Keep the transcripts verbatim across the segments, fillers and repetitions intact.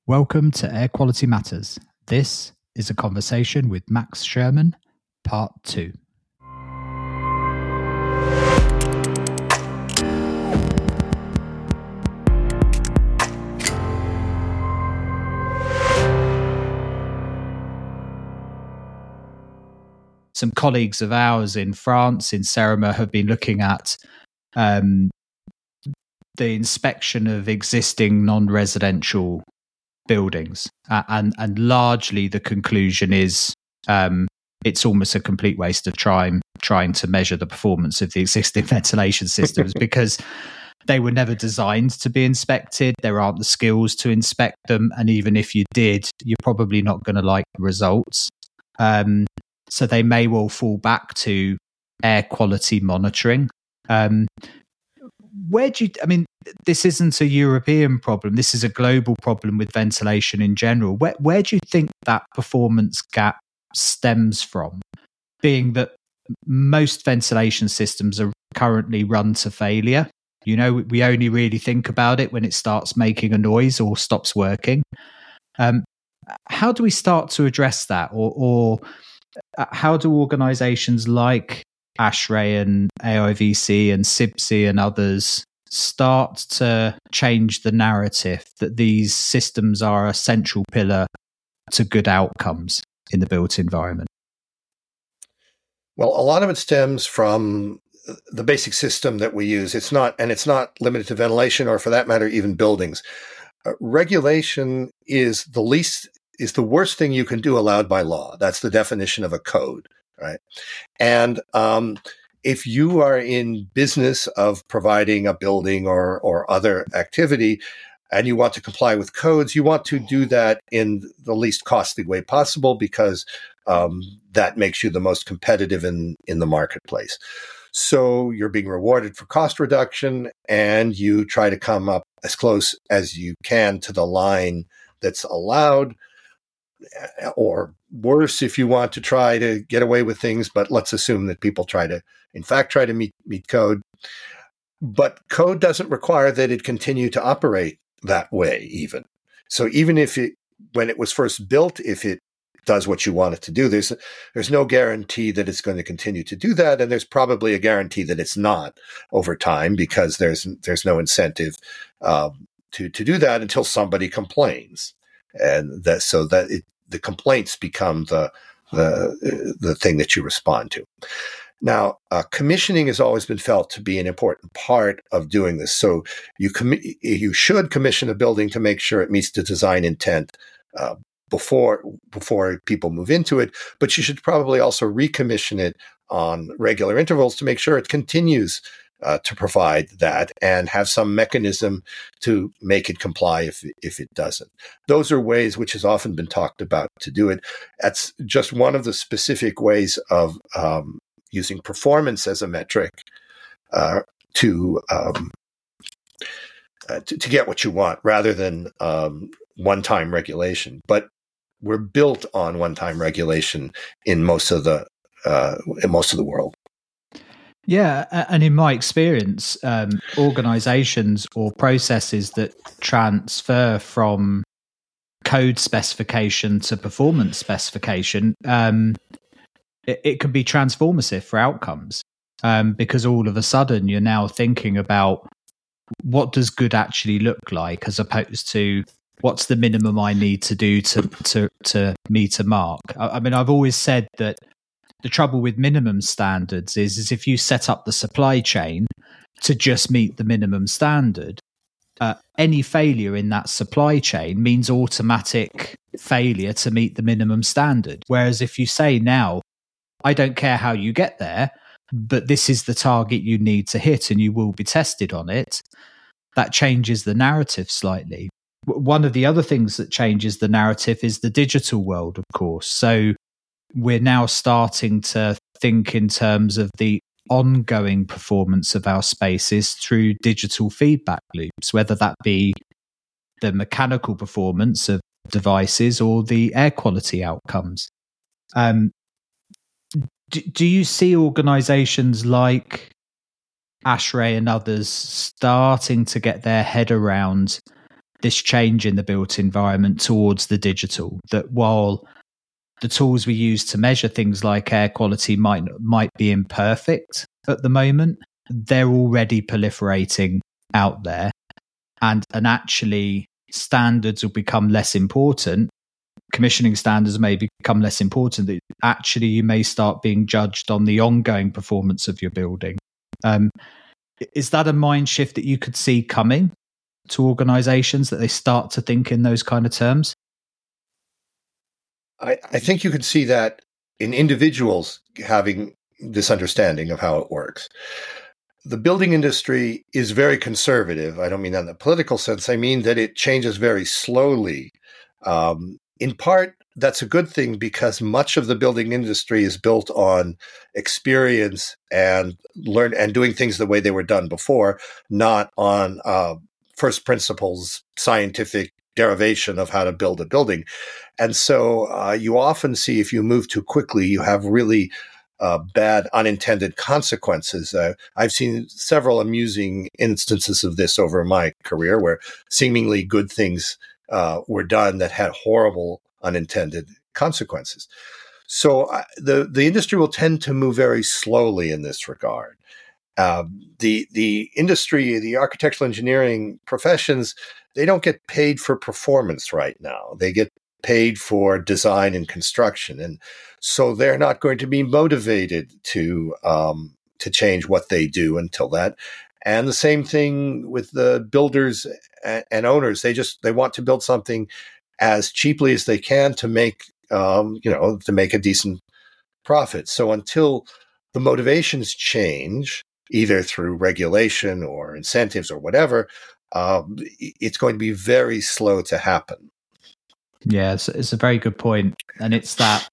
Welcome to Air Quality Matters. This is a conversation with Max Sherman, part two. Some colleagues of ours in France, in CEREMA, have been looking at um, the inspection of existing non-residential buildings, uh, and and largely the conclusion is um, it's almost a complete waste of time trying to measure the performance of the existing ventilation systems because they were never designed to be inspected. There aren't the skills to inspect them, and even if you did, you're probably not going to like the results. Um, so they may well fall back to air quality monitoring. Um, where do you? I mean, this isn't a European problem. This is a global problem with ventilation in general. Where where do you think that performance gap stems from? Being that most ventilation systems are currently run to failure. You know, we only really think about it when it starts making a noise or stops working. Um, how do we start to address that, or, or how do organisations like ASHRAE and A I V C and S I B C and others start to change the narrative that these systems are a central pillar to good outcomes in the built environment? Well, a lot of it stems from the basic system that we use. It's not, and it's not limited to ventilation or, for that matter, even buildings. Uh, regulation is the least, is the worst thing you can do allowed by law. That's the definition of a code, right? And um, if you are in business of providing a building or or other activity, and you want to comply with codes, you want to do that in the least costly way possible because um, that makes you the most competitive in, in the marketplace. So you're being rewarded for cost reduction, and you try to come up as close as you can to the line that's allowed, or worse, if you want to try to get away with things, but let's assume that people try to, in fact, try to meet, meet code. But code doesn't require that it continue to operate that way even. So even if it, when it was first built, if it does what you want it to do, there's there's no guarantee that it's going to continue to do that, and there's probably a guarantee that it's not over time because there's there's no incentive um, to to do that until somebody complains, and that so that it, the complaints become the the the thing that you respond to. Now, uh, commissioning has always been felt to be an important part of doing this. So you com- you should commission a building to make sure it meets the design intent uh, before before people move into it. But you should probably also recommission it on regular intervals to make sure it continues uh, to provide that and have some mechanism to make it comply if if it doesn't. Those are ways which has often been talked about to do it. That's just one of the specific ways of um, using performance as a metric uh, to, um, uh, to to get what you want, rather than um, one-time regulation. But we're built on one-time regulation in most of the uh, in most of the world. Yeah, and in my experience, um, organisations or processes that transfer from code specification to performance specification, um, it, it can be transformative for outcomes, um, because all of a sudden you're now thinking about what does good actually look like, as opposed to what's the minimum I need to do to to to meet a mark. I, I mean, I've always said that the trouble with minimum standards is, is if you set up the supply chain to just meet the minimum standard, uh, any failure in that supply chain means automatic failure to meet the minimum standard. Whereas if you say now, I don't care how you get there, but this is the target you need to hit and you will be tested on it, that changes the narrative slightly. One of the other things that changes the narrative is the digital world, of course. So we're now starting to think in terms of the ongoing performance of our spaces through digital feedback loops, whether that be the mechanical performance of devices or the air quality outcomes. Um, do, do you see organisations like ASHRAE and others starting to get their head around this change in the built environment towards the digital, that while the tools we use to measure things like air quality might might be imperfect at the moment, they're already proliferating out there, and and actually standards will become less important. Commissioning standards may become less important. That actually you may start being judged on the ongoing performance of your building. Um, is that a mind shift that you could see coming to organizations, that they start to think in those kind of terms? I, I think you could see that in individuals having this understanding of how it works. The building industry is very conservative. I don't mean that in the political sense. I mean that it changes very slowly. Um, in part, that's a good thing, because much of the building industry is built on experience and learn and doing things the way they were done before, not on uh, first principles scientific derivation of how to build a building. And so uh, you often see, if you move too quickly, you have really uh, bad unintended consequences. Uh, I've seen several amusing instances of this over my career, where seemingly good things uh, were done that had horrible unintended consequences. So uh, the the industry will tend to move very slowly in this regard. Uh, the the industry, the architectural engineering professions, they don't get paid for performance right now. They get paid for design and construction, and so they're not going to be motivated to um, to change what they do until that. And the same thing with the builders and, and owners. They just they want to build something as cheaply as they can to make um, you know to make a decent profit. So until the motivations change, either through regulation or incentives or whatever, um, it's going to be very slow to happen. Yeah, it's, it's a very good point. And it's that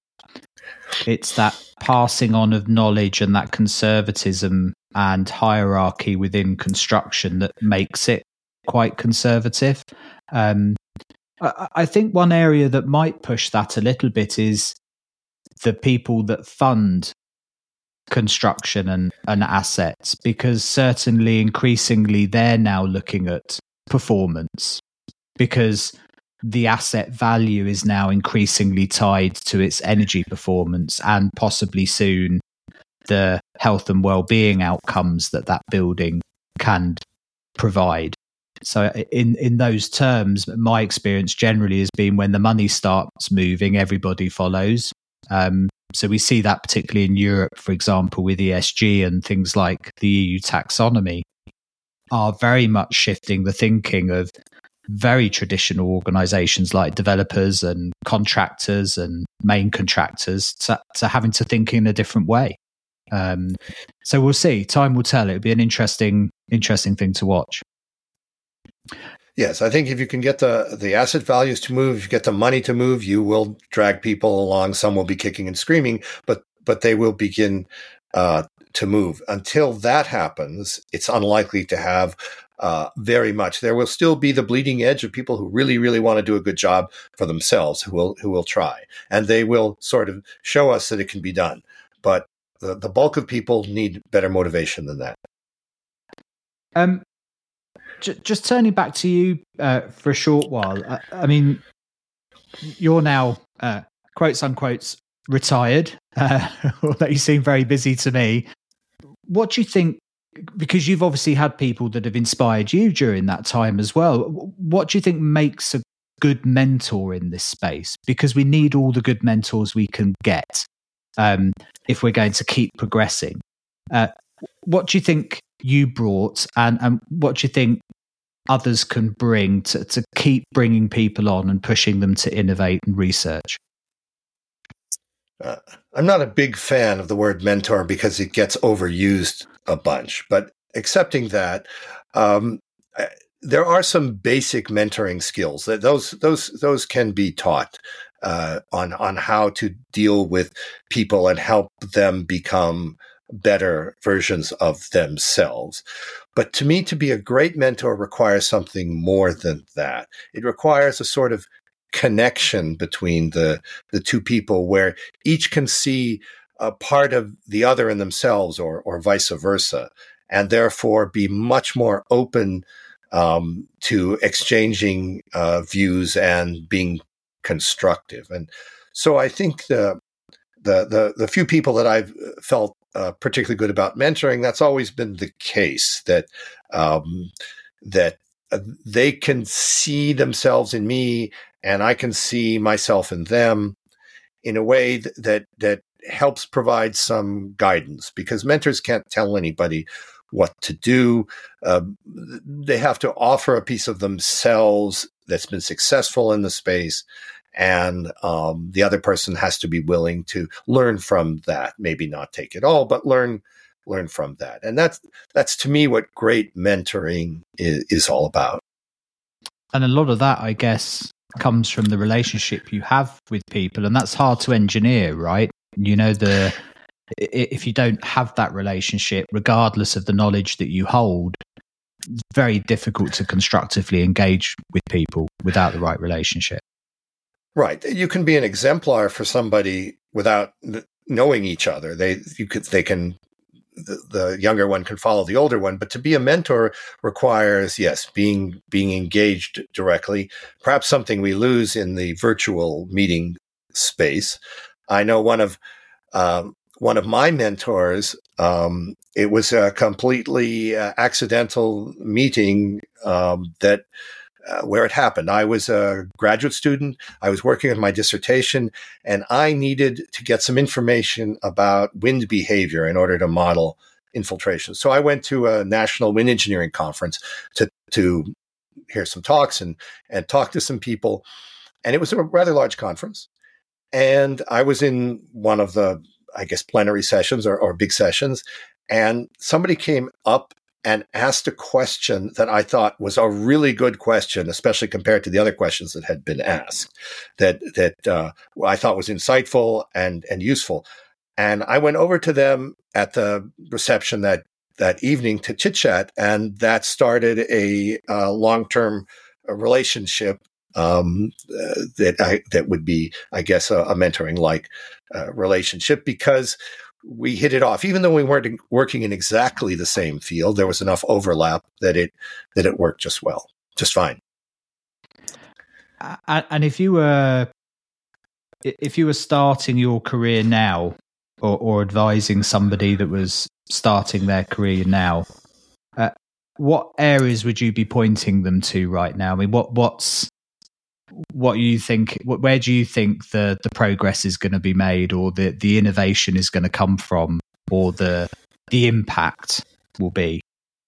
it's that passing on of knowledge and that conservatism and hierarchy within construction that makes it quite conservative. Um, I, I think one area that might push that a little bit is the people that fund construction and, and assets, because certainly increasingly they're now looking at performance, because the asset value is now increasingly tied to its energy performance and possibly soon the health and well-being outcomes that that building can provide. So in, in those terms, my experience generally has been when the money starts moving, everybody follows. Um, so we see that particularly in Europe, for example, with E S G and things like the E U taxonomy are very much shifting the thinking of very traditional organizations like developers and contractors and main contractors to, to having to think in a different way. Um, so we'll see. Time will tell. It'll be an interesting, interesting thing to watch. Yes, I think if you can get the, the asset values to move, if you get the money to move, you will drag people along. Some will be kicking and screaming, but but they will begin uh, to move. Until that happens, it's unlikely to have uh, very much. There will still be the bleeding edge of people who really, really want to do a good job for themselves, who will who will try, and they will sort of show us that it can be done. But the, the bulk of people need better motivation than that. Um. Just turning back to you uh, for a short while. I, I mean, you're now, uh, quotes unquotes, retired, uh, although you seem very busy to me. What do you think, because you've obviously had people that have inspired you during that time as well, what do you think makes a good mentor in this space? Because we need all the good mentors we can get um, if we're going to keep progressing. Uh, what do you think you brought, and, and what do you think others can bring to, to keep bringing people on and pushing them to innovate and research? Uh, I'm not a big fan of the word mentor because it gets overused a bunch, but accepting that, um, there are some basic mentoring skills that those those those can be taught uh, on on how to deal with people and help them become better versions of themselves. But to me, to be a great mentor requires something more than that. It requires a sort of connection between the, the two people where each can see a part of the other in themselves, or, or vice versa, and therefore be much more open um, to exchanging uh, views and being constructive. And so I think the the the, the few people that I've felt uh, particularly good about mentoring, that's always been the case, that um, that they can see themselves in me and I can see myself in them in a way that that, that helps provide some guidance, because mentors can't tell anybody what to do. Uh, they have to offer a piece of themselves that's been successful in the space, and um, the other person has to be willing to learn from that. Maybe not take it all, but learn learn from that. And that's that's to me what great mentoring is, is all about. And a lot of that, I guess, comes from the relationship you have with people, and that's hard to engineer, right? You know, the if you don't have that relationship, regardless of the knowledge that you hold, it's very difficult to constructively engage with people without the right relationship. Right. You can be an exemplar for somebody without knowing each other. They you could they can the, the younger one can follow the older one, but to be a mentor requires, yes, being being engaged directly. Perhaps something we lose in the virtual meeting space. I know one of um, one of my mentors. Um, it was a completely uh, accidental meeting um, that. Uh, where it happened. I was a graduate student. I was working on my dissertation, and I needed to get some information about wind behavior in order to model infiltration. So I went to a national wind engineering conference to to hear some talks and and talk to some people. And it was a rather large conference. And I was in one of the, I guess, plenary sessions or, or big sessions, and somebody came up and asked a question that I thought was a really good question, especially compared to the other questions that had been asked, that that uh, I thought was insightful and and useful. And I went over to them at the reception that that evening to chit chat, and that started a uh, long-term relationship um, uh, that I that would be, I guess, a, a mentoring-like uh, relationship, because we hit it off. Even though we weren't working in exactly the same field, there was enough overlap that it that it worked just well, just fine. And if you were if you were starting your career now, or, or advising somebody that was starting their career now, uh, what areas would you be pointing them to right now? I mean, what what's what you think, where do you think the, the progress is going to be made, or the, the innovation is going to come from, or the the impact will be?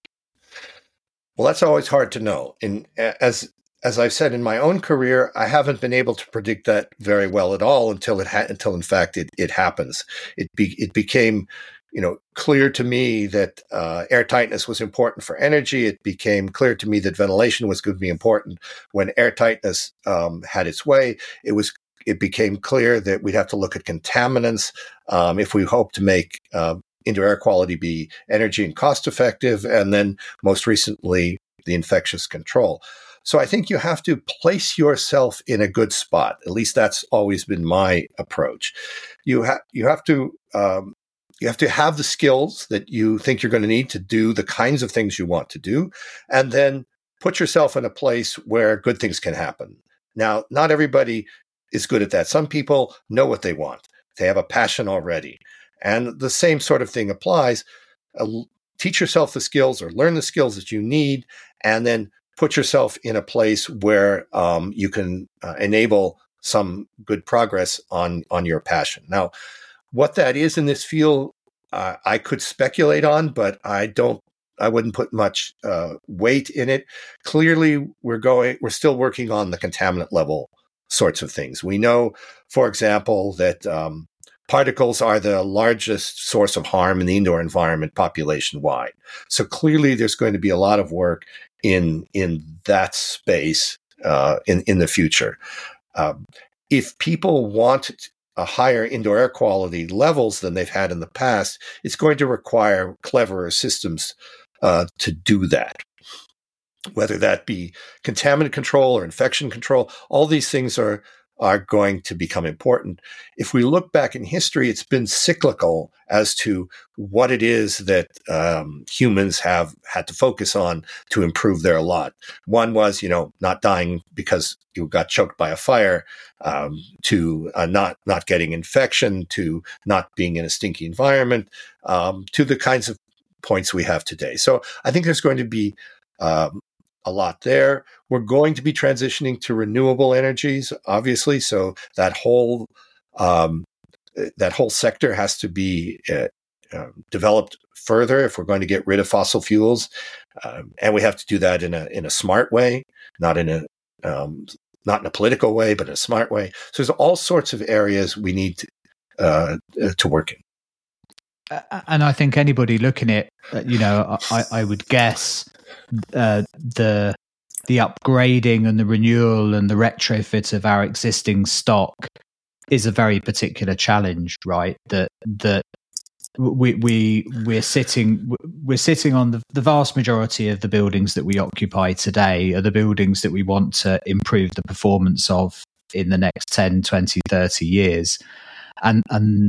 Well, that's always hard to know. And as as I've said in my own career, I haven't been able to predict that very well at all until it ha- until in fact it it happens. It be- it became, you know, clear to me that uh, air tightness was important for energy. It became clear to me that ventilation was going to be important when air tightness um, had its way. It was. It became clear that we'd have to look at contaminants um, if we hope to make uh, indoor air quality be energy and cost effective. And then most recently, the infectious control. So I think you have to place yourself in a good spot. At least that's always been my approach. You have you have to. Um, You have to have the skills that you think you're going to need to do the kinds of things you want to do, and then put yourself in a place where good things can happen. Now, not everybody is good at that. Some people know what they want. They have a passion already. And the same sort of thing applies. Uh, teach yourself the skills, or learn the skills that you need, and then put yourself in a place where um, you can uh, enable some good progress on, on your passion. Now, what that is in this field, uh, I could speculate on, but I don't. I wouldn't put much uh, weight in it. Clearly, we're going. We're still working on the contaminant level sorts of things. We know, for example, that um, particles are the largest source of harm in the indoor environment population wide. So clearly, there's going to be a lot of work in in that space uh, in in the future. Um, if people want a higher indoor air quality levels than they've had in the past, it's going to require cleverer systems uh, to do that. Whether that be contaminant control or infection control, all these things are are going to become important. If we look back in history, it's been cyclical as to what it is that um, humans have had to focus on to improve their lot. One was, you know, not dying because you got choked by a fire, um, to uh, not not getting infection, to not being in a stinky environment, um, to the kinds of points we have today. So I think there's going to be um, a lot there. We're going to be transitioning to renewable energies, obviously. So that whole um, that whole sector has to be uh, uh, developed further if we're going to get rid of fossil fuels, um, and we have to do that in a in a smart way, not in a um, not in a political way, but in a smart way. So there's all sorts of areas we need to, uh, to work in. And I think anybody looking at it, you know, I, I would guess uh, the the upgrading and the renewal and the retrofit of our existing stock is a very particular challenge, right? That that we we we're sitting we're sitting on the, the vast majority of the buildings that we occupy today are the buildings that we want to improve the performance of in the next ten, twenty, thirty years, and and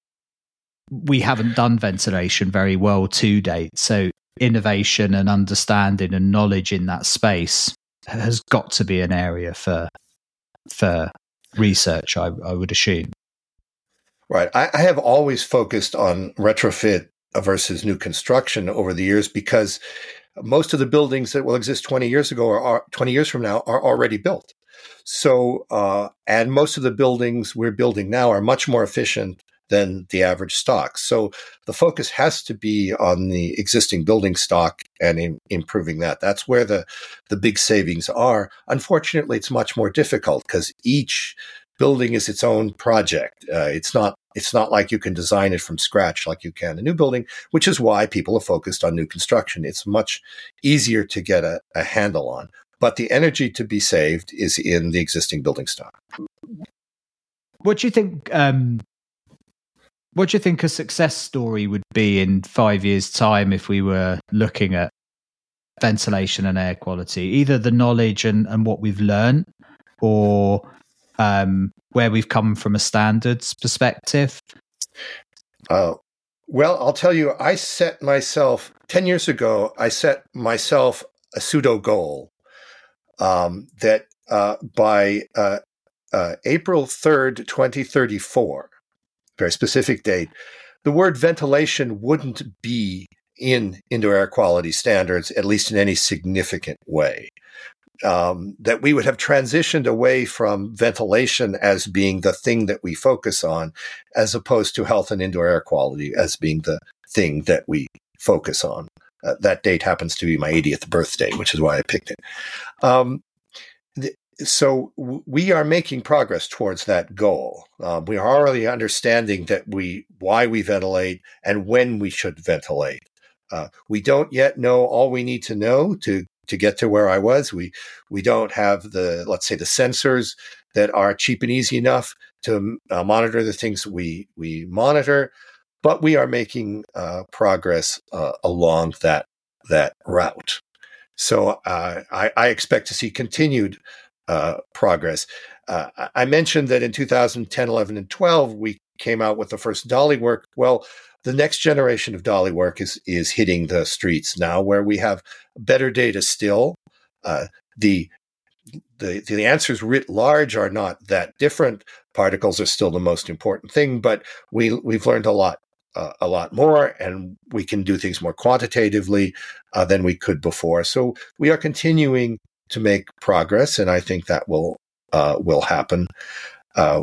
we haven't done ventilation very well to date. So innovation and understanding and knowledge in that space has got to be an area for for research, I, I would assume. Right. I, I have always focused on retrofit versus new construction over the years because most of the buildings that will exist twenty years ago or are, twenty years from now are already built. So, uh, and most of the buildings we're building now are much more efficient than the average stock. So the focus has to be on the existing building stock and in improving that. That's where the, the big savings are. Unfortunately, it's much more difficult because each building is its own project. Uh, it's not it's not like you can design it from scratch like you can a new building, which is why people are focused on new construction. It's much easier to get a, a handle on. But the energy to be saved is in the existing building stock. What do you think? Um, what do you think a success story would be in five years' time if we were looking at ventilation and air quality? Either the knowledge and, and what we've learned, or um, where we've come from a standards perspective. Uh, well, I'll tell you, I set myself ten years ago. I set myself a pseudo goal um, that uh, by uh, uh, April third, twenty thirty-four, very specific date, the word ventilation wouldn't be in indoor air quality standards, at least in any significant way. Um, that we would have transitioned away from ventilation as being the thing that we focus on, as opposed to health and indoor air quality as being the thing that we focus on. Uh, that date happens to be my eightieth birthday, which is why I picked it. Um, th- So we are making progress towards that goal. Um, we are already understanding that we why we ventilate and when we should ventilate. Uh, we don't yet know all we need to know to to get to where I was. We we don't have the, let's say, the sensors that are cheap and easy enough to uh, monitor the things we we monitor, but we are making uh, progress uh, along that that route. So uh, I, I expect to see continued Uh, progress. Uh, I mentioned that in two thousand ten, eleven, and twelve, we came out with the first dolly work. Well, the next generation of dolly work is is hitting the streets now, where we have better data still. Uh, the, the the answers writ large are not that different. Particles are still the most important thing, but we we've learned a lot uh, a lot more, and we can do things more quantitatively uh, than we could before. So we are continuing to make progress, and I think that will uh, will happen. Uh,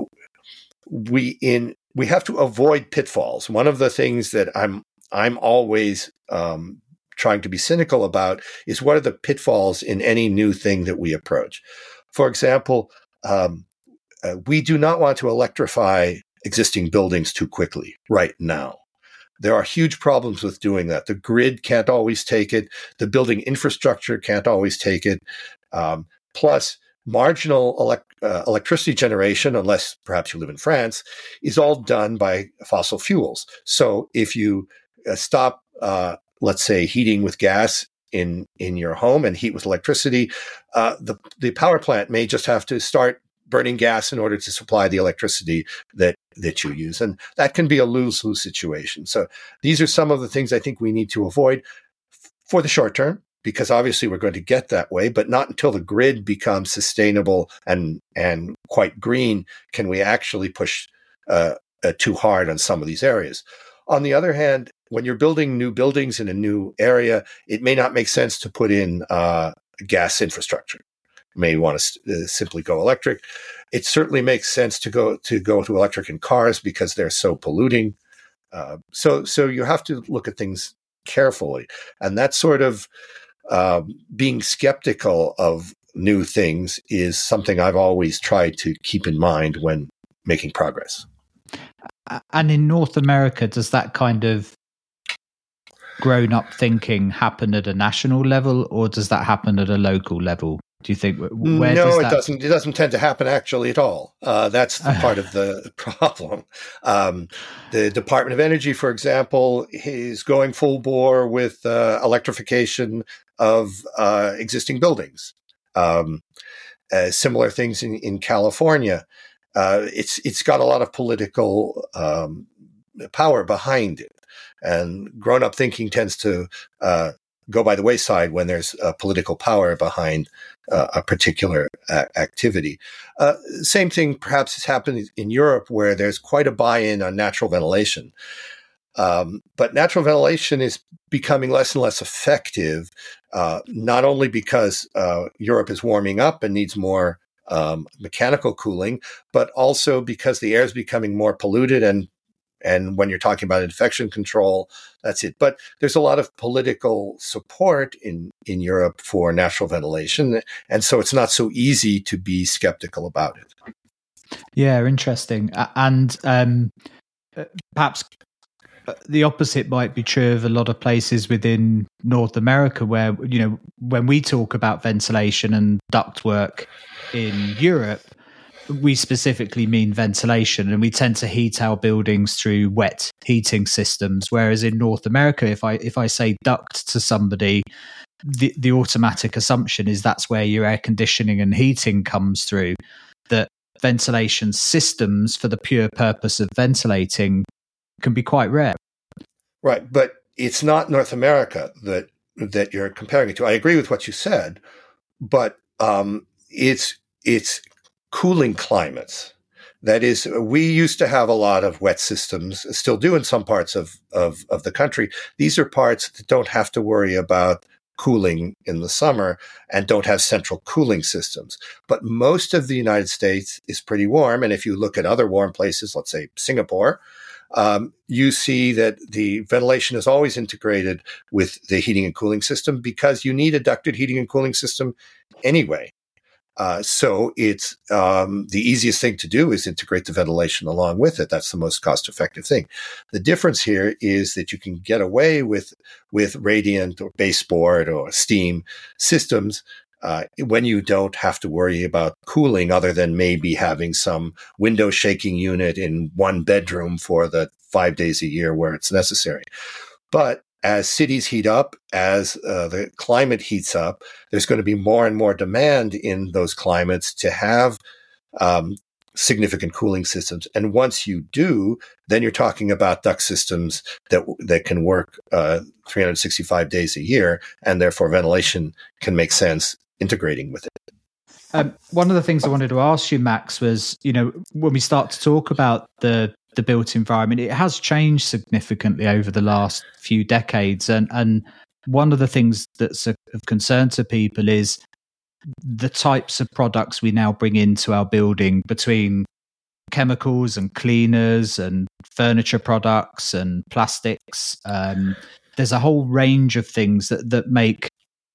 we in we have to avoid pitfalls. One of the things that I'm I'm always um, trying to be cynical about is what are the pitfalls in any new thing that we approach. For example, um, uh, we do not want to electrify existing buildings too quickly right now. There are huge problems with doing that. The grid can't always take it. The building infrastructure can't always take it. Um, plus, marginal elect- uh, electricity generation, unless perhaps you live in France, is all done by fossil fuels. So if you uh, stop, uh, let's say, heating with gas in, in your home and heat with electricity, uh, the, the power plant may just have to start burning gas in order to supply the electricity that that you use. And that can be a lose-lose situation. So these are some of the things I think we need to avoid for the short term, because obviously we're going to get that way, but not until the grid becomes sustainable and and quite green can we actually push uh, uh, too hard on some of these areas. On the other hand, when you're building new buildings in a new area, it may not make sense to put in uh, gas infrastructure. You may want to uh, simply go electric. It certainly makes sense to go to go to electric in cars because they're so polluting. Uh, so, so you have to look at things carefully, and that sort of uh, being skeptical of new things is something I've always tried to keep in mind when making progress. And in North America, does that kind of grown-up thinking happen at a national level, or does that happen at a local level? Do you think? Where no, does that... it doesn't. It doesn't tend to happen actually at all. Uh, that's the part of the problem. Um, the Department of Energy, for example, is going full bore with uh, electrification of uh, existing buildings. Um, uh, similar things in, in California. Uh, it's it's got a lot of political um, power behind it, and grown-up thinking tends to uh, go by the wayside when there's uh, political power behind uh, a particular a- activity. Uh, same thing perhaps has happened in Europe, where there's quite a buy-in on natural ventilation. Um, but natural ventilation is becoming less and less effective, uh, not only because uh, Europe is warming up and needs more um, mechanical cooling, but also because the air is becoming more polluted. And And when you're talking about infection control, that's it. But there's a lot of political support in, in Europe for natural ventilation. And so it's not so easy to be skeptical about it. Yeah, interesting. And um, perhaps the opposite might be true of a lot of places within North America where, you know, when we talk about ventilation and ductwork in Europe, we specifically mean ventilation, and we tend to heat our buildings through wet heating systems. Whereas in North America, if I if I say duct to somebody, the, the automatic assumption is that's where your air conditioning and heating comes through. That ventilation systems for the pure purpose of ventilating can be quite rare. Right, but it's not North America that that you're comparing it to. I agree with what you said, but um, it's it's cooling climates. That is, we used to have a lot of wet systems, still do in some parts of, of, of the country. These are parts that don't have to worry about cooling in the summer and don't have central cooling systems. But most of the United States is pretty warm. And if you look at other warm places, let's say Singapore, um, you see that the ventilation is always integrated with the heating and cooling system because you need a ducted heating and cooling system anyway. Uh, so it's um, the easiest thing to do is integrate the ventilation along with it. That's the most cost-effective thing. The difference here is that you can get away with with radiant or baseboard or steam systems uh, when you don't have to worry about cooling, other than maybe having some window shaking unit in one bedroom for the five days a year where it's necessary. But as cities heat up, as uh, the climate heats up, there's going to be more and more demand in those climates to have um, significant cooling systems. And once you do, then you're talking about duct systems that that can work uh, three hundred sixty-five days a year, and therefore ventilation can make sense integrating with it. Um, one of the things I wanted to ask you, Max, was, you know, when we start to talk about the the built environment, it has changed significantly over the last few decades. And, and one of the things that's of concern to people is the types of products we now bring into our building, between chemicals and cleaners and furniture products and plastics. Um, there's a whole range of things that, that make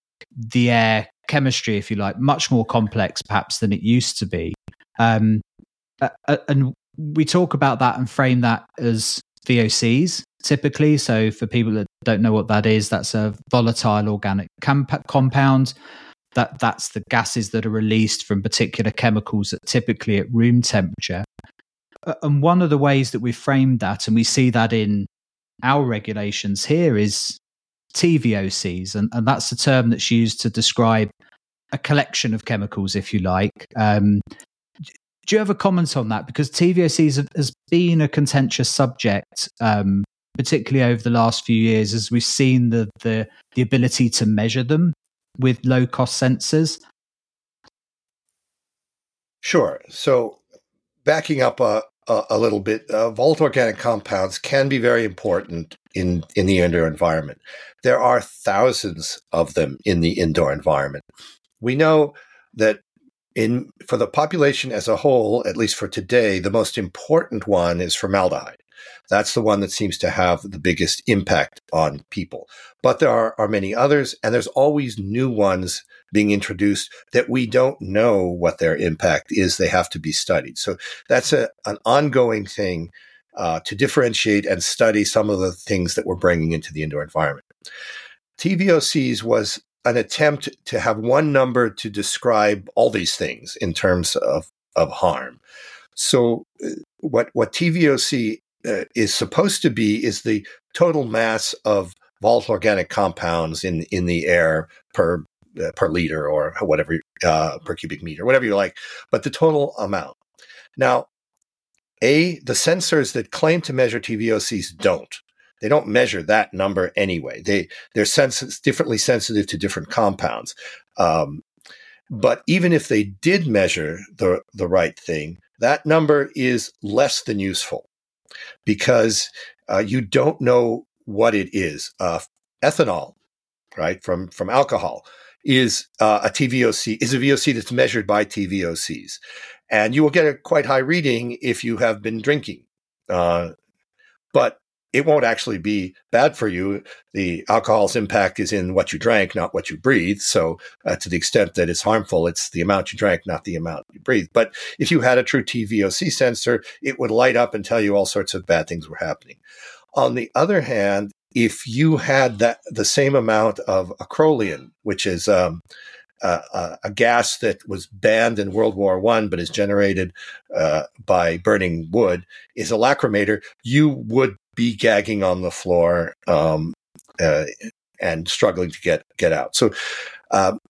the air chemistry, if you like, much more complex perhaps than it used to be. Um, uh, and we talk about that and frame that as V O Cs typically. So for people that don't know what that is, that's a volatile organic comp- compound. That that's the gases that are released from particular chemicals that typically at room temperature. Uh, and one of the ways that we framed that, and we see that in our regulations here, is T V O Cs, and, and that's a term that's used to describe a collection of chemicals, if you like. Um, do you have a comment on that? Because T V O Cs have, has been a contentious subject, um, particularly over the last few years, as we've seen the the, the ability to measure them with low cost sensors. Sure. So backing up a, a, a little bit, uh, volatile organic compounds can be very important in, in the indoor environment. There are thousands of them in the indoor environment. We know that in for the population as a whole, at least for today, the most important one is formaldehyde. That's the one that seems to have the biggest impact on people. But there are, are many others, and there's always new ones being introduced that we don't know what their impact is. They have to be studied. So that's a, an ongoing thing uh, to differentiate and study some of the things that we're bringing into the indoor environment. T V O Cs was an attempt to have one number to describe all these things in terms of, of harm. So uh, what, what T V O C uh, is supposed to be is the total mass of volatile organic compounds in, in the air per uh, per liter or whatever, uh, per cubic meter, whatever you like, but the total amount. Now, A, the sensors that claim to measure T V O Cs don't. They don't measure that number anyway. They, they're sens- differently sensitive to different compounds. Um, but even if they did measure the, the right thing, that number is less than useful because uh, you don't know what it is. Uh, ethanol, right, from, from alcohol is uh, a T V O C, is a V O C that's measured by T V O Cs. And you will get a quite high reading if you have been drinking. Uh, but it won't actually be bad for you. The alcohol's impact is in what you drank, not what you breathe. So uh, to the extent that it's harmful, it's the amount you drank, not the amount you breathe. But if you had a true T V O C sensor, it would light up and tell you all sorts of bad things were happening. On the other hand, if you had that the same amount of acrolein, which is um, uh, a gas that was banned in World War One, but is generated uh, by burning wood, is a lacrimator, you would be gagging on the floor um, uh, and struggling to get get out. So um,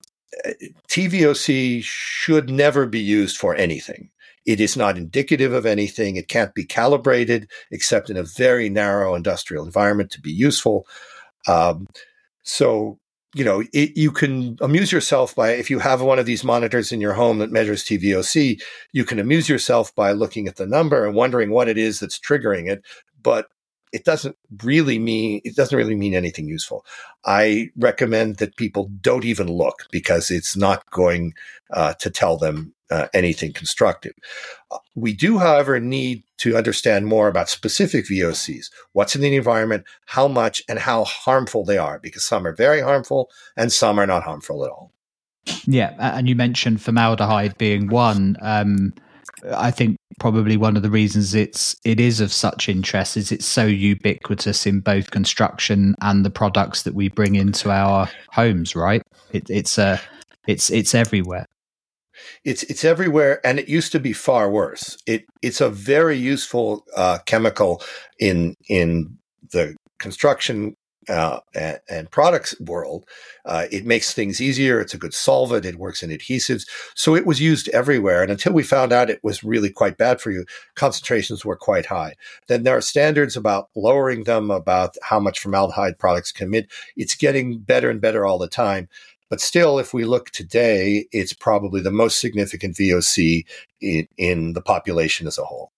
T V O C should never be used for anything. It is not indicative of anything. It can't be calibrated except in a very narrow industrial environment to be useful. Um, so, you know, it, you can amuse yourself by, if you have one of these monitors in your home that measures T V O C, you can amuse yourself by looking at the number and wondering what it is that's triggering it. But it doesn't really mean, it doesn't really mean anything useful. I recommend that people don't even look because it's not going uh, to tell them uh, anything constructive. Uh, we do, however, need to understand more about specific V O Cs, what's in the environment, how much, and how harmful they are, because some are very harmful and some are not harmful at all. Yeah, and you mentioned formaldehyde being one. Um, I think probably one of the reasons it's it is of such interest is it's so ubiquitous in both construction and the products that we bring into our homes. Right? It, it's a uh, it's it's everywhere. It's it's everywhere, and it used to be far worse. It it's a very useful uh, chemical in in the construction uh, and, and products world. Uh, it makes things easier. It's a good solvent. It works in adhesives. So it was used everywhere. And until we found out it was really quite bad for you, concentrations were quite high. Then there are standards about lowering them, about how much formaldehyde products can emit. It's getting better and better all the time. But still, if we look today, it's probably the most significant V O C in, in the population as a whole.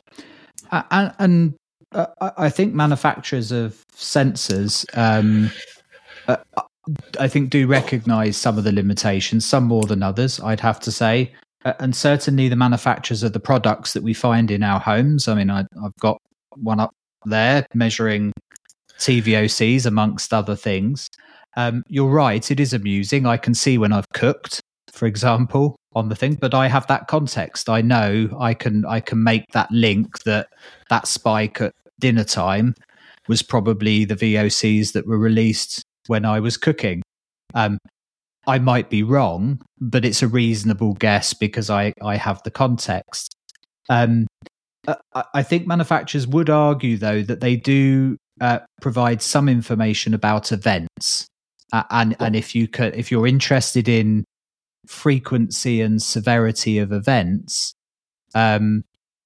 Uh, and, and uh, I think manufacturers of sensors, um, uh, I think, do recognise some of the limitations, some more than others, I'd have to say. Uh, and certainly the manufacturers of the products that we find in our homes. I mean, I, I've got one up there measuring T V O Cs amongst other things. Um, you're right, it is amusing. I can see when I've cooked, for example, on the thing, but I have that context. I know I can I can make that link that that spike at dinner time was probably the V O Cs that were released when I was cooking. Um, I might be wrong, but it's a reasonable guess because I, I have the context. Um, I, I think manufacturers would argue, though, that they do uh, provide some information about events. Uh, and and if you could, if you're interested in frequency and severity of events, um,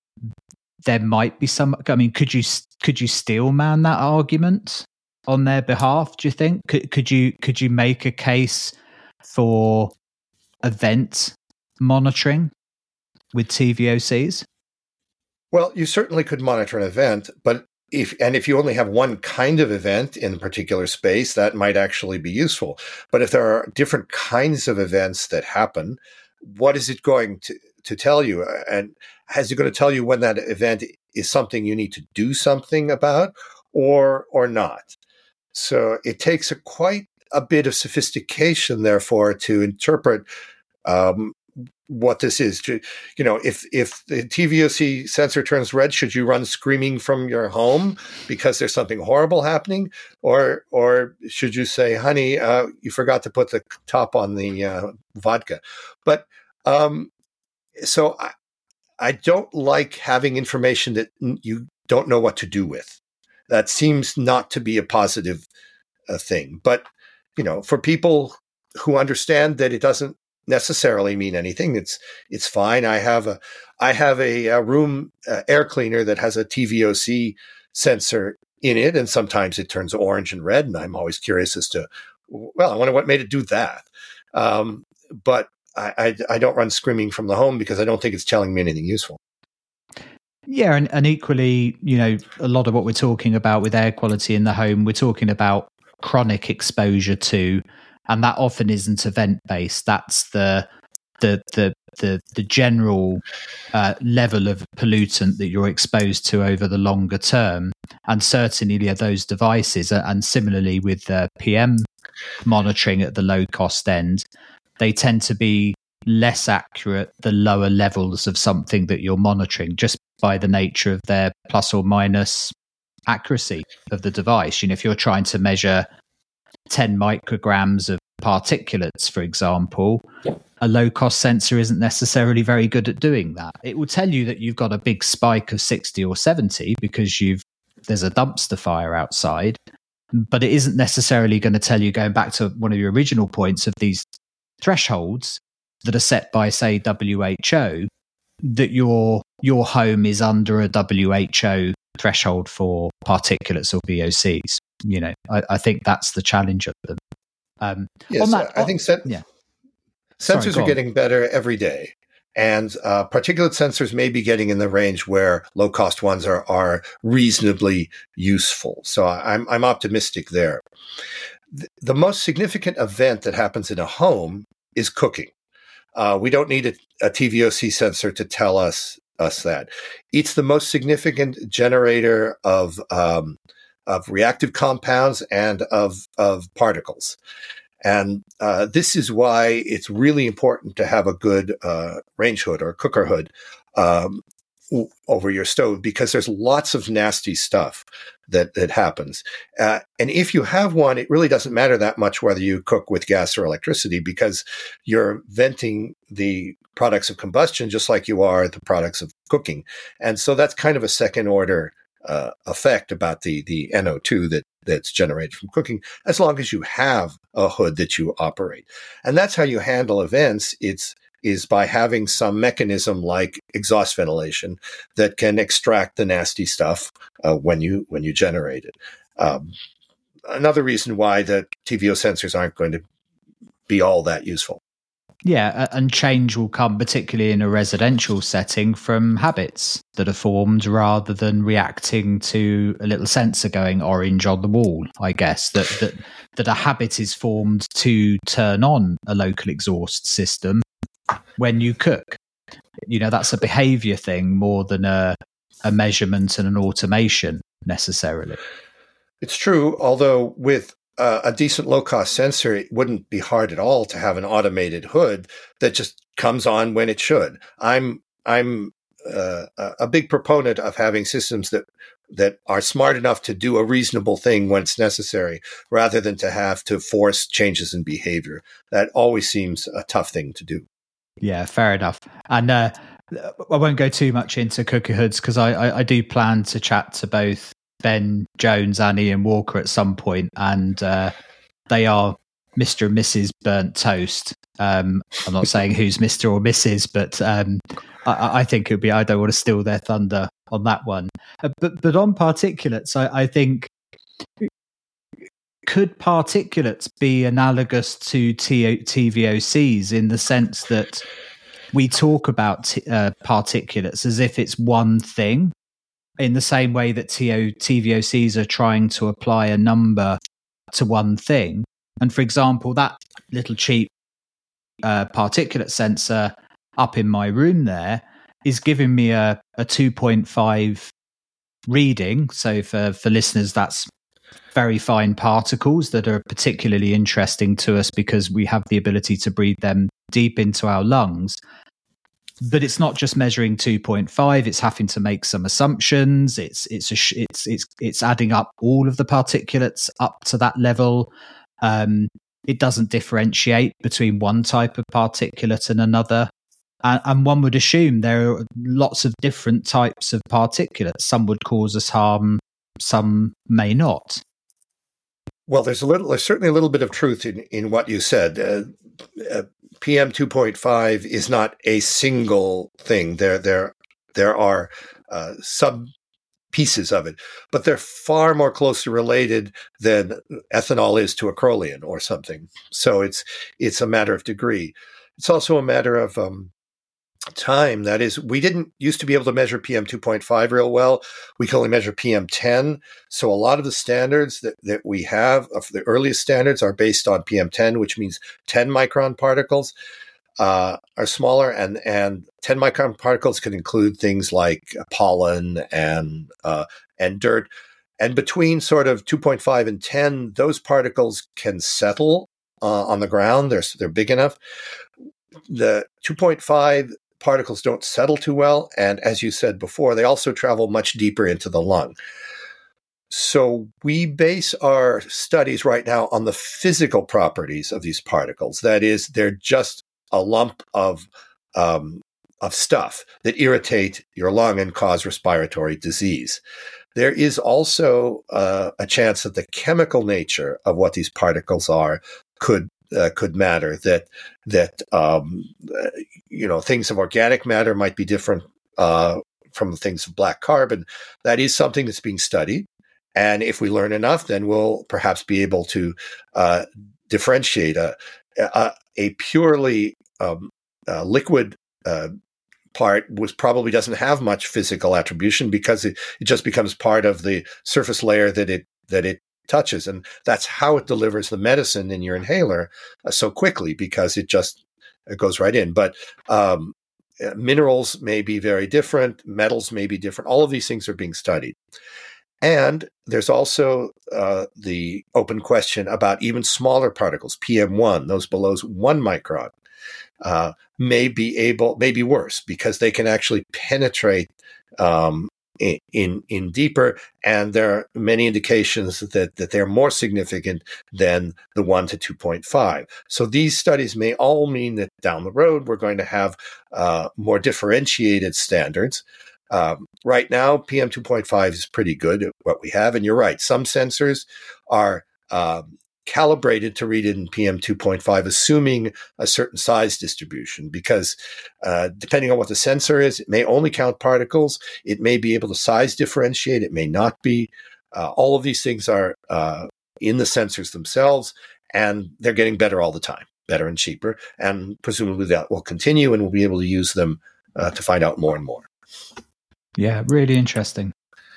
there might be some. I mean, could you could you steel man that argument on their behalf? Do you think could could you could you make a case for event monitoring with T V O Cs? Well, you certainly could monitor an event, but if and if you only have one kind of event in a particular space, that might actually be useful. But if there are different kinds of events that happen, what is it going to, to tell you? And is it going to tell you when that event is something you need to do something about or or not? So it takes a quite a bit of sophistication, therefore, to interpret um, what this is. To, you know, if if the T V O C sensor turns red, should you run screaming from your home because there's something horrible happening, or or should you say, "Honey, uh, you forgot to put the top on the uh, vodka"? But um, so I, I don't like having information that you don't know what to do with. That seems not to be a positive uh, thing. But you know, for people who understand that it doesn't necessarily mean anything, it's it's fine. I have a I have a, a room uh, air cleaner that has a T V O C sensor in it, and sometimes it turns orange and red, and I'm always curious as to, well, I wonder what made it do that. Um, but I, I I don't run screaming from the home because I don't think it's telling me anything useful. Yeah, and, and equally, you know, a lot of what we're talking about with air quality in the home, we're talking about chronic exposure to, and that often isn't event based. That's the the the the, the general uh, level of pollutant that you're exposed to over the longer term, and certainly those devices, and similarly with uh, P M monitoring at the low cost end, they tend to be less accurate the lower levels of something that you're monitoring, just by the nature of their plus or minus accuracy of the device. You know, if you're trying to measure ten micrograms of particulates, for example, a low-cost sensor isn't necessarily very good at doing that. It will tell you that you've got a big spike of sixty or seventy because you've there's a dumpster fire outside, but it isn't necessarily going to tell you, going back to one of your original points, of these thresholds that are set by, say, W H O, that your your home is under a W H O threshold for particulates or V O Cs. You know, I, I think that's the challenge of them. Um, yes, on that, I think sen- yeah. sensors Sorry, are getting better every day. And uh, particulate sensors may be getting in the range where low-cost ones are are reasonably useful. So I'm I'm optimistic there. The, the most significant event that happens in a home is cooking. Uh, we don't need a, a T V O C sensor to tell us us that. It's the most significant generator of um, of reactive compounds and of of particles. And uh, this is why it's really important to have a good uh, range hood or cooker hood um, w- over your stove, because there's lots of nasty stuff that, that happens. Uh, and if you have one, it really doesn't matter that much whether you cook with gas or electricity, because you're venting the products of combustion just like you are the products of cooking. And so that's kind of a second order uh, effect about the, the N O two that that's generated from cooking, as long as you have a hood that you operate. And that's how you handle events. It's is by having some mechanism like exhaust ventilation that can extract the nasty stuff uh, when you when you generate it. Um, another reason why the T V O sensors aren't going to be all that useful. Yeah, and change will come, particularly in a residential setting, from habits that are formed rather than reacting to a little sensor going orange on the wall, I guess. That that, that a habit is formed to turn on a local exhaust system when you cook. You know, that's a behavior thing more than a, a measurement and an automation necessarily. It's true, although with Uh, a decent low-cost sensor, it wouldn't be hard at all to have an automated hood that just comes on when it should. I'm I'm uh, a big proponent of having systems that that are smart enough to do a reasonable thing when it's necessary, rather than to have to force changes in behavior. That always seems a tough thing to do. Yeah, fair enough. And uh, I won't go too much into cooker hoods, because I, I, I do plan to chat to both Ben Jones and Ian Walker at some point, and uh, they are Mister and Missus Burnt Toast. Um, I'm not saying who's Mister or Missus, but um, I, I think it would be, I don't want to steal their thunder on that one. Uh, but, but on particulates, I, I think, could particulates be analogous to T- TVOCs in the sense that we talk about t- uh, particulates as if it's one thing, in the same way that T O- TVOCs are trying to apply a number to one thing? And for example, that little cheap uh, particulate sensor up in my room there is giving me a, a two point five reading. So for, for listeners, that's very fine particles that are particularly interesting to us because we have the ability to breathe them deep into our lungs. But it's not just measuring two point five; it's having to make some assumptions. It's it's a, it's it's it's adding up all of the particulates up to that level. Um, it doesn't differentiate between one type of particulate and another. And, and one would assume there are lots of different types of particulates. Some would cause us harm, some may not. Well, there's a little, there's certainly a little bit of truth in, in what you said. Uh, uh, P M two point five is not a single thing. There, there, there are uh, sub pieces of it, but they're far more closely related than ethanol is to acrolein or something. So it's it's a matter of degree. It's also a matter of um, time. That is, we didn't used to be able to measure P M two point five real well. We can only measure P M ten. So a lot of the standards that, that we have, of the earliest standards, are based on P M ten, which means ten micron particles uh, are smaller. And, and ten micron particles can include things like pollen and uh, and dirt. And between sort of two point five and ten, those particles can settle uh, on the ground. They're, they're big enough. The two point five particles don't settle too well. And as you said before, they also travel much deeper into the lung. So we base our studies right now on the physical properties of these particles. That is, they're just a lump of um, of stuff that irritate your lung and cause respiratory disease. There is also uh, a chance that the chemical nature of what these particles are could Uh, could matter, that that um, uh, you know, things of organic matter might be different uh, from the things of black carbon. That is something that's being studied, and if we learn enough, then we'll perhaps be able to uh, differentiate a a, a purely um, uh, liquid uh, part, which probably doesn't have much physical attribution because it, it just becomes part of the surface layer that it that it touches, and that's how it delivers the medicine in your inhaler uh, so quickly, because it just it goes right in. But um, minerals may be very different, metals may be different. All of these things are being studied. And there's also uh, the open question about even smaller particles, P M one, those below one micron, uh, may be able, may be worse because they can actually penetrate um, In, in in deeper, and there are many indications that that they're more significant than the one to two point five. So these studies may all mean that down the road we're going to have uh, more differentiated standards. Um, right now, P M two point five is pretty good at what we have, and you're right. Some sensors are um, calibrated to read in P M two point five, assuming a certain size distribution, because uh, depending on what the sensor is, it may only count particles. It may be able to size differentiate. It may not be. Uh, all of these things are uh, in the sensors themselves, and they're getting better all the time, better and cheaper. And presumably that will continue, and we'll be able to use them uh, to find out more and more. Yeah, really interesting.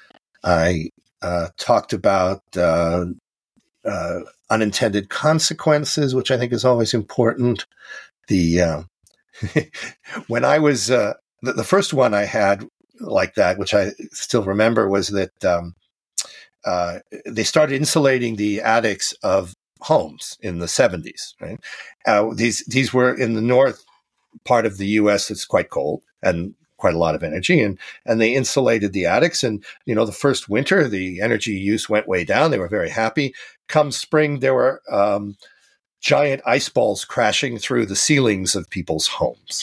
I uh, talked about uh, uh, unintended consequences, which I think is always important. The uh, when I was uh, the, the first one I had like that, which I still remember, was that um, uh, they started insulating the attics of homes in the seventies. Right, uh, these these were in the north part of the U S. It's quite cold and quite a lot of energy, and and they insulated the attics. And you know, the first winter, the energy use went way down. They were very happy. Come spring, there were um, giant ice balls crashing through the ceilings of people's homes.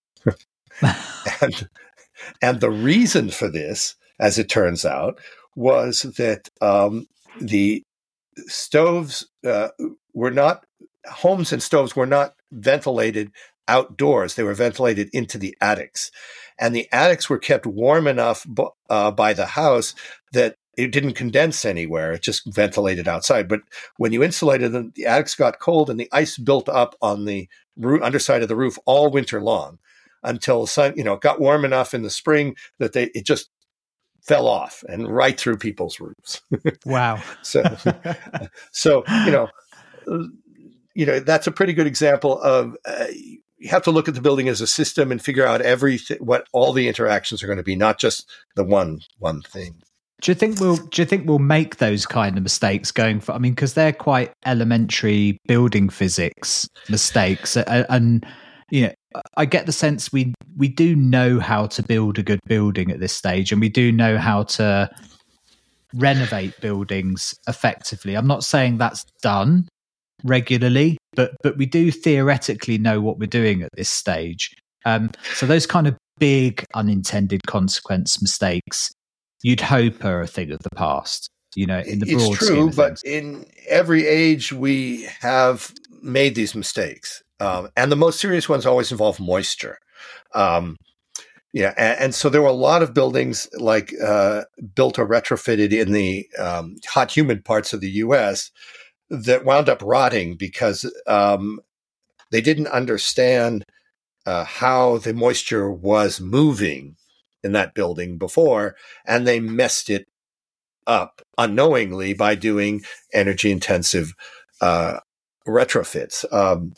and and the reason for this, as it turns out, was that um, the stoves uh, were not homes and stoves were not ventilated outdoors. They were ventilated into the attics. And the attics were kept warm enough uh, by the house that it didn't condense anywhere. It just ventilated outside. But when you insulated them, the attics got cold and the ice built up on the roof, underside of the roof all winter long until the sun, you know, it got warm enough in the spring that they it just fell off and right through people's roofs. Wow. so, so you know, you know that's a pretty good example of. Uh, You have to look at the building as a system and figure out everything, what all the interactions are going to be, not just the one one thing. Do you think we'll? Do you think we'll make those kind of mistakes going for? I mean, because they're quite elementary building physics mistakes, and, and you know, I get the sense we we do know how to build a good building at this stage, and we do know how to renovate buildings effectively. I'm not saying that's done regularly, but but we do theoretically know what we're doing at this stage. Um, so those kind of big unintended consequence mistakes, you'd hope are a thing of the past. You know, in the broad it's true, scheme of but things. In every age we have made these mistakes, um, and the most serious ones always involve moisture. Um, yeah, and, and so there were a lot of buildings like uh, built or retrofitted in the um, hot, humid parts of the U S that wound up rotting because um, they didn't understand uh, how the moisture was moving in that building before, and they messed it up unknowingly by doing energy-intensive uh, retrofits. Um,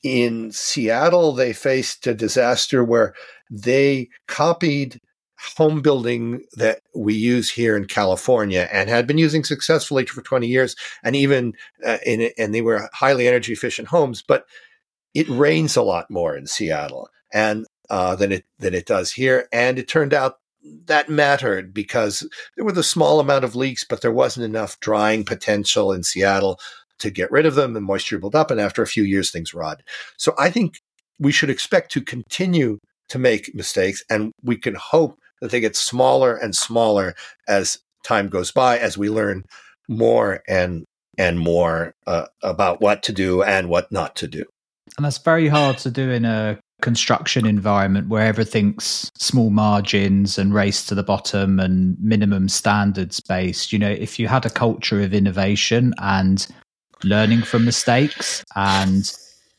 in Seattle, they faced a disaster where they copied home building that we use here in California and had been using successfully for twenty years, and even uh, in and they were highly energy efficient homes. But it rains a lot more in Seattle and uh, than it than it does here, and it turned out that mattered because there was a small amount of leaks, but there wasn't enough drying potential in Seattle to get rid of them, and moisture built up, and after a few years, things rot. So I think we should expect to continue to make mistakes, and we can hope that they get smaller and smaller as time goes by, as we learn more and and more uh, about what to do and what not to do. And that's very hard to do in a construction environment where everything's small margins and race to the bottom and minimum standards based. You know, if you had a culture of innovation and learning from mistakes and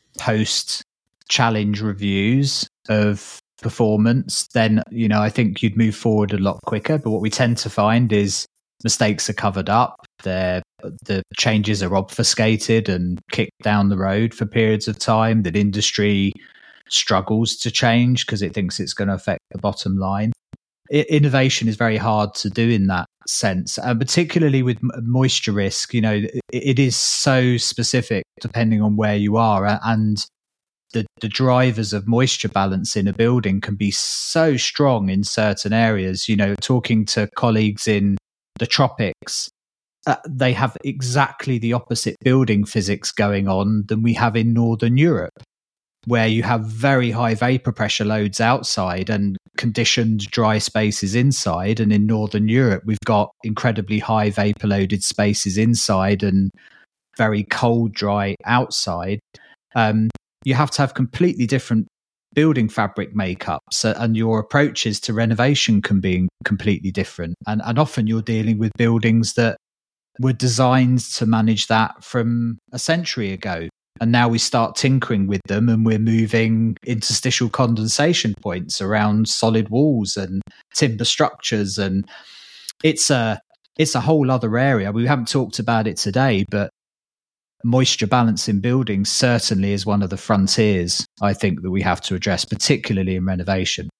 post challenge reviews of performance, then, you know, I think you'd move forward a lot quicker. But what we tend to find is mistakes are covered up, they're, the changes are obfuscated and kicked down the road for periods of time, that industry struggles to change because it thinks it's going to affect the bottom line. I- innovation is very hard to do in that sense, and particularly with m- moisture risk. You know, it, it is so specific depending on where you are, and the, the drivers of moisture balance in a building can be so strong in certain areas. You know, talking to colleagues in the tropics, uh, they have exactly the opposite building physics going on than we have in Northern Europe, where you have very high vapor pressure loads outside and conditioned dry spaces inside. And in Northern Europe, we've got incredibly high vapor loaded spaces inside and very cold, dry outside. Um, you have to have completely different building fabric makeups, uh, and your approaches to renovation can be completely different. And, and often you're dealing with buildings that were designed to manage that from a century ago. And now we start tinkering with them, and we're moving interstitial condensation points around solid walls and timber structures. And it's a, it's a whole other area. We haven't talked about it today, but moisture balance in buildings certainly is one of the frontiers, I think, that we have to address, particularly in renovation.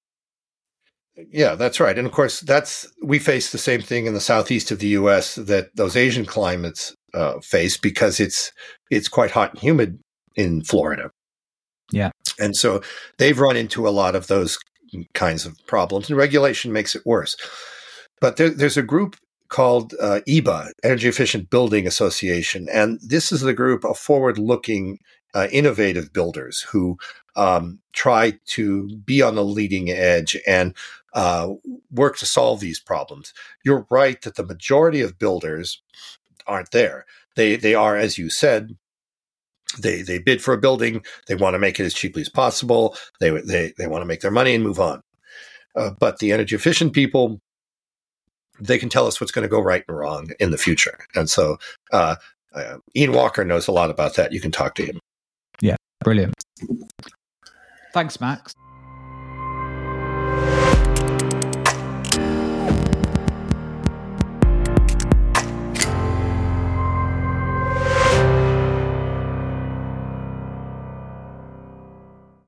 Yeah, that's right. And of course, that's we face the same thing in the southeast of the U S that those Asian climates uh, face, because it's it's quite hot and humid in Florida. Yeah. And so they've run into a lot of those kinds of problems, and regulation makes it worse. But there, there's a group called uh, E B A, Energy Efficient Building Association. And this is the group of forward-looking, uh, innovative builders who um, try to be on the leading edge and uh, work to solve these problems. You're right that the majority of builders aren't there. They they are, as you said, They they bid for a building. They want to make it as cheaply as possible. They they they want to make their money and move on. Uh, but the energy efficient people, they can tell us what's going to go right and wrong in the future. And so uh, uh, Ian Walker knows a lot about that. You can talk to him. Yeah, brilliant. Thanks, Max.